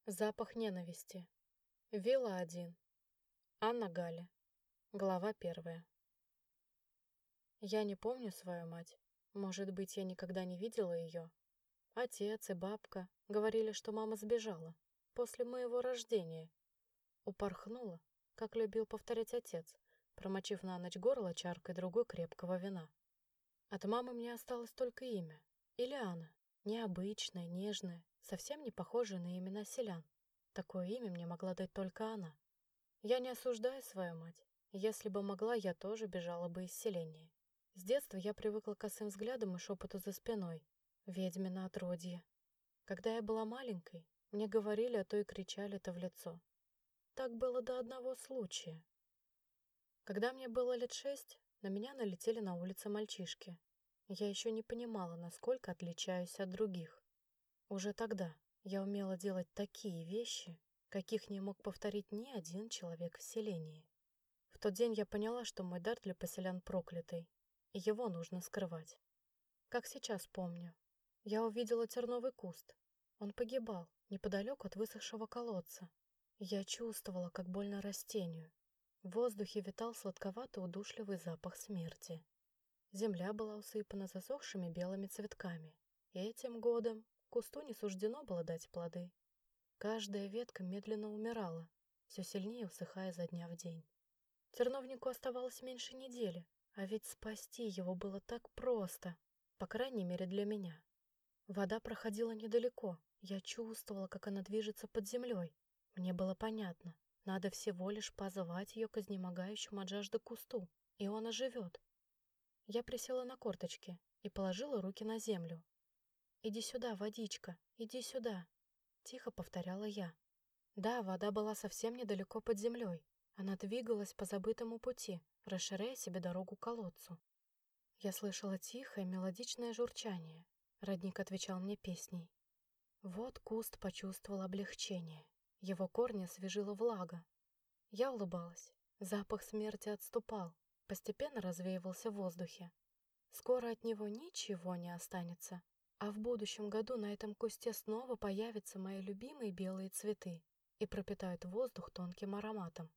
Запах ненависти. Вилла 1. Анна Галя. Глава 1. Я не помню свою мать. Может быть, я никогда не видела ее. Отец и бабка говорили, что мама сбежала после моего рождения. Упорхнула, как любил повторять отец, промочив на ночь горло чаркой другой крепкого вина. От мамы мне осталось только имя. Ильяна. Необычное, нежное, совсем не похожее на имена селян. Такое имя мне могла дать только она. Я не осуждаю свою мать. Если бы могла, я тоже бежала бы из селения. С детства я привыкла к косым взглядам и шепоту за спиной. Ведьмино отродье. Когда я была маленькой, мне говорили, а то и кричали-то в лицо. Так было до одного случая. Когда мне было лет 6, на меня налетели на улице мальчишки. Я еще не понимала, насколько отличаюсь от других. Уже тогда я умела делать такие вещи, каких не мог повторить ни один человек в селении. В тот день я поняла, что мой дар для поселян проклятый, и его нужно скрывать. Как сейчас помню, я увидела терновый куст. Он погибал неподалеку от высохшего колодца. Я чувствовала, как больно растению. В воздухе витал сладковатый удушливый запах смерти. Земля была усыпана засохшими белыми цветками, и этим годом кусту не суждено было дать плоды. Каждая ветка медленно умирала, все сильнее усыхая изо дня в день. Терновнику оставалось меньше недели, а ведь спасти его было так просто, по крайней мере для меня. Вода проходила недалеко, я чувствовала, как она движется под землей. Мне было понятно, надо всего лишь позвать ее к изнемогающему от жажды кусту, и он оживет. Я присела на корточки и положила руки на землю. «Иди сюда, водичка, иди сюда», — тихо повторяла я. Да, вода была совсем недалеко под землей. Она двигалась по забытому пути, расширяя себе дорогу к колодцу. Я слышала тихое мелодичное журчание. Родник отвечал мне песней. Вот куст почувствовал облегчение. Его корни освежила влага. Я улыбалась. Запах смерти отступал, постепенно развеивался в воздухе. Скоро от него ничего не останется, а в будущем году на этом кусте снова появятся мои любимые белые цветы и пропитают воздух тонким ароматом.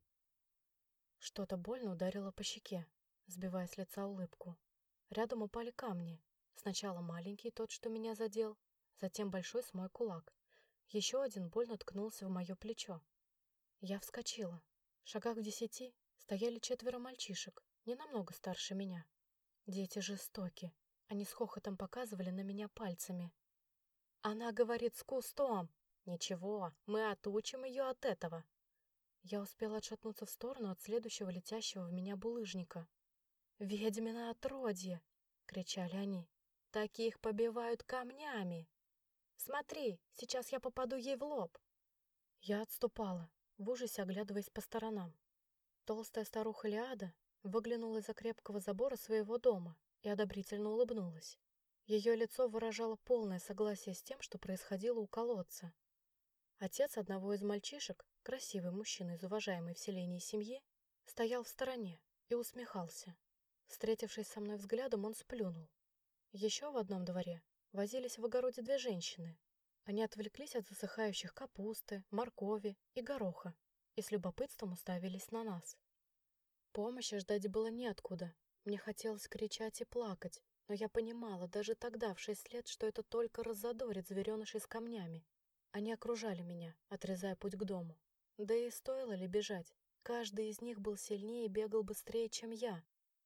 Что-то больно ударило по щеке, сбивая с лица улыбку. Рядом упали камни. Сначала маленький, тот, что меня задел, затем большой с мой кулак. Еще один больно ткнулся в мое плечо. Я вскочила. В шагах в 10 стояли 4 мальчишек, не намного старше меня. Дети жестоки. Они с хохотом показывали на меня пальцами. «Она говорит с кустом!» «Ничего, мы отучим ее от этого!» Я успела отшатнуться в сторону от следующего летящего в меня булыжника. «Ведьмино отродье!» — кричали они. «Таких побивают камнями! Смотри, сейчас я попаду ей в лоб!» Я отступала, в ужасе оглядываясь по сторонам. Толстая старуха Лиада выглянула из-за крепкого забора своего дома и одобрительно улыбнулась. Ее лицо выражало полное согласие с тем, что происходило у колодца. Отец одного из мальчишек, красивый мужчина из уважаемой в селении семьи, стоял в стороне и усмехался. Встретившись со мной взглядом, он сплюнул. Еще в одном дворе возились в огороде 2 женщины. Они отвлеклись от засыхающих капусты, моркови и гороха и с любопытством уставились на нас. Помощи ждать было неоткуда. Мне хотелось кричать и плакать, но я понимала даже тогда, в 6 лет, что это только раззадорит зверенышей с камнями. Они окружали меня, отрезая путь к дому. Да и стоило ли бежать? Каждый из них был сильнее и бегал быстрее, чем я.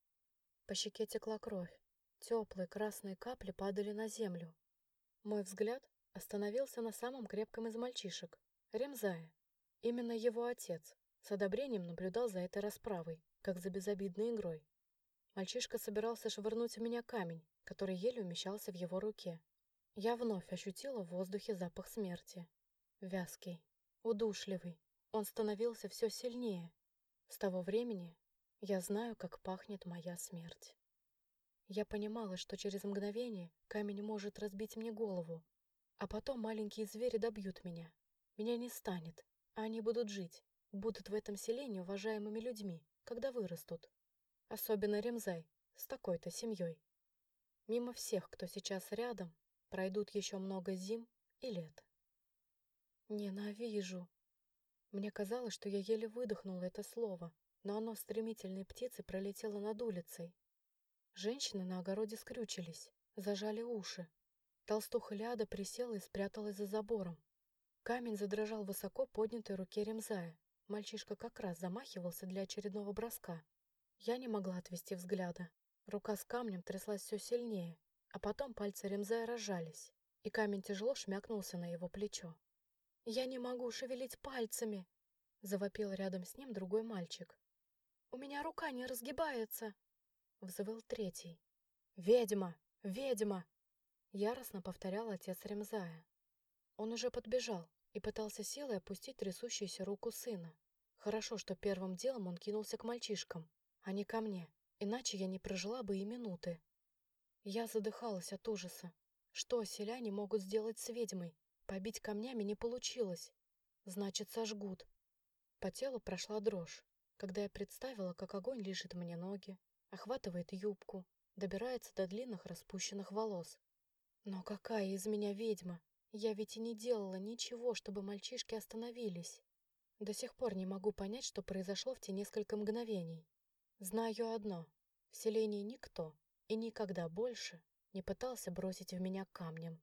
По щеке текла кровь. Теплые красные капли падали на землю. Мой взгляд остановился на самом крепком из мальчишек — Ремзае. Именно его отец с одобрением наблюдал за этой расправой, как за безобидной игрой. Мальчишка собирался швырнуть в меня камень, который еле умещался в его руке. Я вновь ощутила в воздухе запах смерти. Вязкий, удушливый. Он становился все сильнее. С того времени я знаю, как пахнет моя смерть. Я понимала, что через мгновение камень может разбить мне голову, а потом маленькие звери добьют меня. Меня не станет, а они будут жить, будут в этом селении уважаемыми людьми, когда вырастут. Особенно Ремзай с такой-то семьей. Мимо всех, кто сейчас рядом, пройдут еще много зим и лет. Ненавижу. Мне казалось, что я еле выдохнула это слово, но оно стремительной птицей пролетело над улицей. Женщины на огороде скрючились, зажали уши. Толстуха Ляда присела и спряталась за забором. Камень задрожал в высоко поднятой руке Ремзая. Мальчишка как раз замахивался для очередного броска. Я не могла отвести взгляда. Рука с камнем тряслась все сильнее, а потом пальцы Ремзая разжались, и камень тяжело шмякнулся на его плечо. «Я не могу шевелить пальцами!» — завопил рядом с ним другой мальчик. «У меня рука не разгибается!» — взвыл третий. «Ведьма! Ведьма!» — яростно повторял отец Ремзая. Он уже подбежал и пытался силой опустить трясущуюся руку сына. Хорошо, что первым делом он кинулся к мальчишкам, а не ко мне, иначе я не прожила бы и минуты. Я задыхалась от ужаса. Что селяне могут сделать с ведьмой? Побить камнями не получилось. Значит, сожгут. По телу прошла дрожь, когда я представила, как огонь лижет мне ноги, охватывает юбку, добирается до длинных распущенных волос. Но какая из меня ведьма? Я ведь и не делала ничего, чтобы мальчишки остановились. До сих пор не могу понять, что произошло в те несколько мгновений. Знаю одно. В селении никто и никогда больше не пытался бросить в меня камнем.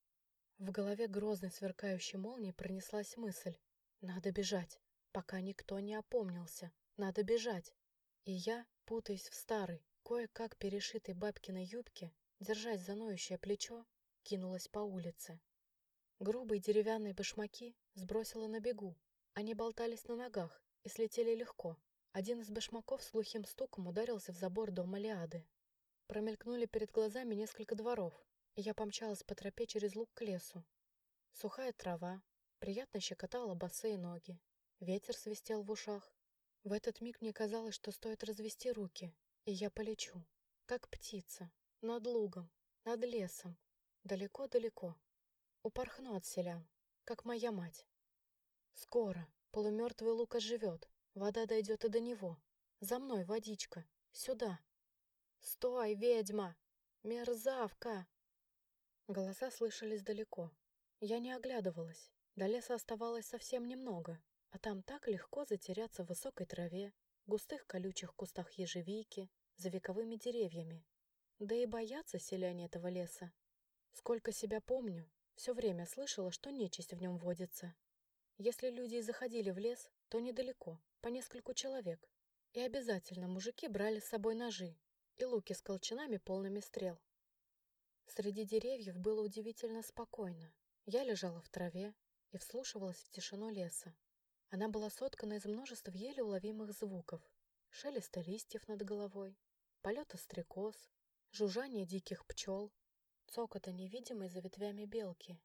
В голове грозной сверкающей молнией пронеслась мысль. Надо бежать, пока никто не опомнился. Надо бежать. И я, путаясь в старой, кое-как перешитой бабкиной юбке, держась за ноющее плечо, кинулась по улице. Грубые деревянные башмаки сбросила на бегу. Они болтались на ногах и слетели легко. Один из башмаков с глухим стуком ударился в забор дома Лиады. Промелькнули перед глазами несколько дворов, и я помчалась по тропе через луг к лесу. Сухая трава приятно щекотала босые ноги. Ветер свистел в ушах. В этот миг мне казалось, что стоит развести руки, и я полечу, как птица, над лугом, над лесом, далеко-далеко. Упорхну от селян, как моя мать. Скоро полумертвый луг оживет, вода дойдет и до него. За мной, водичка, сюда. «Стой, ведьма! Мерзавка!» Голоса слышались далеко. Я не оглядывалась. До леса оставалось совсем немного, а там так легко затеряться в высокой траве, густых колючих кустах ежевики, за вековыми деревьями. Да и боятся селяне этого леса. Сколько себя помню, все время слышала, что нечисть в нем водится. Если люди и заходили в лес, то недалеко, по нескольку человек. И обязательно мужики брали с собой ножи и луки с колчанами, полными стрел. Среди деревьев было удивительно спокойно. Я лежала в траве и вслушивалась в тишину леса. Она была соткана из множества еле уловимых звуков: шелеста листьев над головой, полета стрекоз, жужжания диких пчел, цокота невидимой за ветвями белки.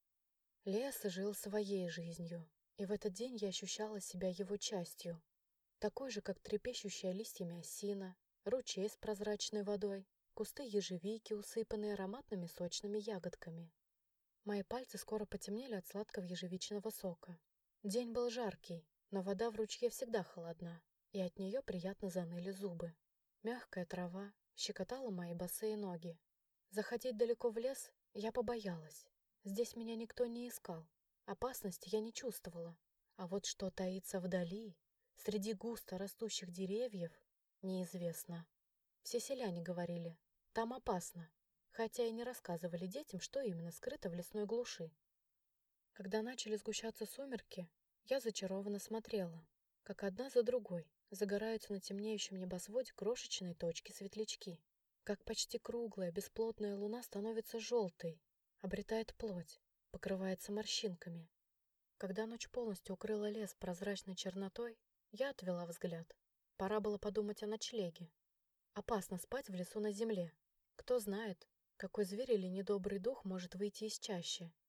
Лес жил своей жизнью, и в этот день я ощущала себя его частью, такой же, как трепещущая листьями осина, ручей с прозрачной водой, кусты ежевики, усыпанные ароматными сочными ягодками. Мои пальцы скоро потемнели от сладкого ежевичного сока. День был жаркий, но вода в ручье всегда холодна, и от нее приятно заныли зубы. Мягкая трава щекотала мои босые ноги. Заходить далеко в лес я побоялась. Здесь меня никто не искал. Опасности я не чувствовала. А вот что таится вдали, среди густо растущих деревьев, неизвестно. Все селяне говорили, там опасно, хотя и не рассказывали детям, что именно скрыто в лесной глуши. Когда начали сгущаться сумерки, я зачарованно смотрела, как одна за другой загораются на темнеющем небосводе крошечные точки-светлячки, как почти круглая бесплотная луна становится желтой, обретает плоть, покрывается морщинками. Когда ночь полностью укрыла лес прозрачной чернотой, я отвела взгляд. Пора было подумать о ночлеге. Опасно спать в лесу на земле. Кто знает, какой зверь или недобрый дух может выйти из чащи